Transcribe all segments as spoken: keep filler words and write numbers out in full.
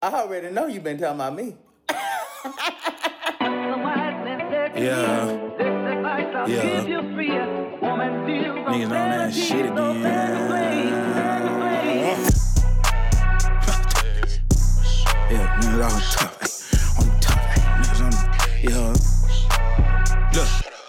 I already know you been talking about me. Yeah. Yeah. Niggas on that shit again. Yeah, niggas on top. On top. Niggas on. Yeah. Look.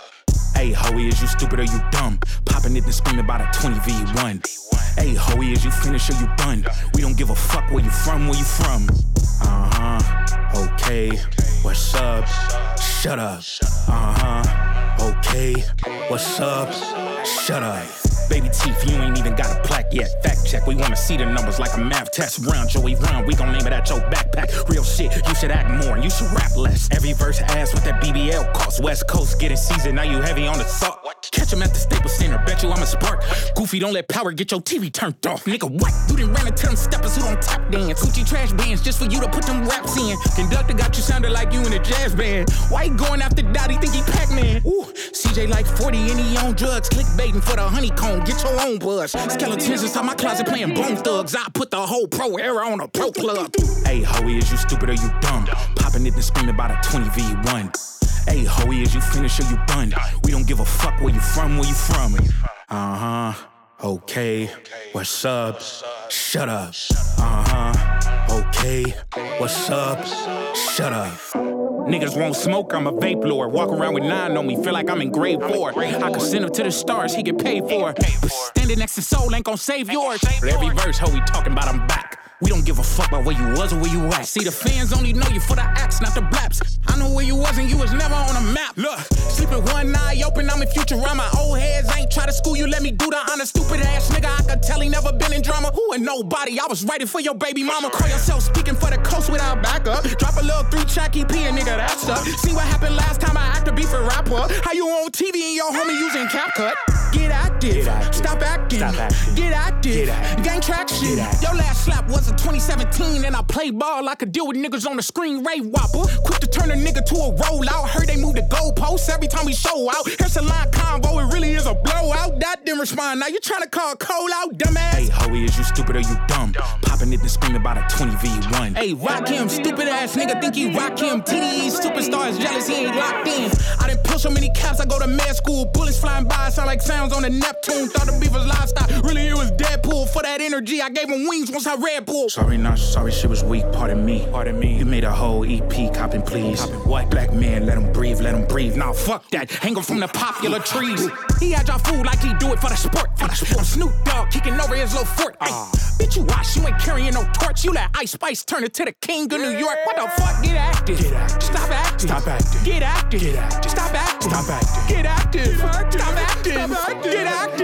Hey, hoey, is you stupid or you dumb? Popping it and screaming about a twenty v one. Hey, hoey, is you finished or you done? We don't give a fuck where you from, where you from. Uh-huh. Okay. What's up? Shut up. Uh-huh. Okay. What's up? Shut up. Baby teeth, you ain't even got a plaque yet. Fact check, we wanna see the numbers like a math test. Round Joey round, we gon' name it at your backpack. Real shit, you should act more and you should rap less. Every verse ass what that B B L costs. West Coast getting seasoned, now you heavy on the salt. Catch him at the Staples Center, bet you I'm a spark. Goofy, don't let power get your T V turned off. Nigga, what? You done ran into them steppers who don't tap dance. Gucci trash bands just for you to put them raps in. Conductor got you sounding like you in a jazz band. Why you going after Dottie, think he Pac-Man? Ooh, C J like forty and he on drugs. Clickbaiting for the honeycomb, get your own buzz. Skeletons inside my closet playing Bone Thugs. I put the whole pro era on a pro club. Hey, hoey, is you stupid or you dumb? Popping it and screaming about a twenty v one. Hey, hoey, is you finished or you done? We don't give a fuck where you from, where you from. Uh-huh. Okay. What's up? Shut up. Uh-huh. Okay. What's up? Shut up. Niggas won't smoke, I'm a vape lord. Walk around with nine on me, feel like I'm in grade four. I could send him to the stars, he get paid for it. But standing next to Soul ain't gon' save yours. But every verse, ho, we talking about I'm back. We don't give a fuck about where you was or where you at. See, the fans only know you for the acts, not the blaps. I know where you was and you was never on a map. Look, sleeping one eye open, I'm in Futurama. Old heads ain't try to school you, let me do the honor. Stupid ass nigga, I could tell he never been in drama. Who and nobody, I was writing for your baby mama. Call yourself speaking for the coast without backup. Drop a little three-track E P and nigga, that's up. See what happened last time I acted beef a rapper. How you on T V and your homie using CapCut? Get active, Get active. Stop acting, Stop acting. Get active, Get active. Gang traction. Your last slap was in twenty seventeen and I played ball. I could deal with niggas on the screen, Ray Whopper. Quick to turn a nigga to a rollout. Heard they move the goalposts every time we show out. Here's a line combo, it really is a blowout. That didn't respond, now you tryna call Cole out, dumbass. Hey, hoey, is you stupid or you dumb? Popping it and screaming about a twenty v one. Hey, rock him, stupid ass nigga, think he rock him. T D E superstars jealous, he ain't locked in. I done pull so many caps, I go to med school. Bullets flying by, sound like sounds on the Neptune. Thought the beef was livestock, really it was Deadpool. For that energy, I gave him wings once I Red Bull. Sorry, not sorry, shit was weak, pardon me. Pardon me. You made a whole E P, copping please. Copping what? Black man, let him breathe, let him breathe. Nah, fuck that, hang him from the popular trees. He had y'all food like he do it for the sport. For the sport. I'm Snoop Dogg, kicking over his little fort. Uh. Ay, bitch, you watch, you ain't carrying no torch. You let Ice Spice turn it to the king of New York. What the fuck? Get active. Get active. Stop acting. Stop acting. Get active. Get active. Stop acting. Stop acting. Get active. Stop acting. Stop acting. Get active.